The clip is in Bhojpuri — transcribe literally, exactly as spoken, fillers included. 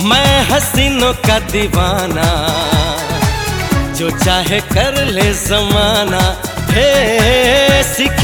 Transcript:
मैं हसीनों का दीवाना, जो चाहे कर ले जमाना। हे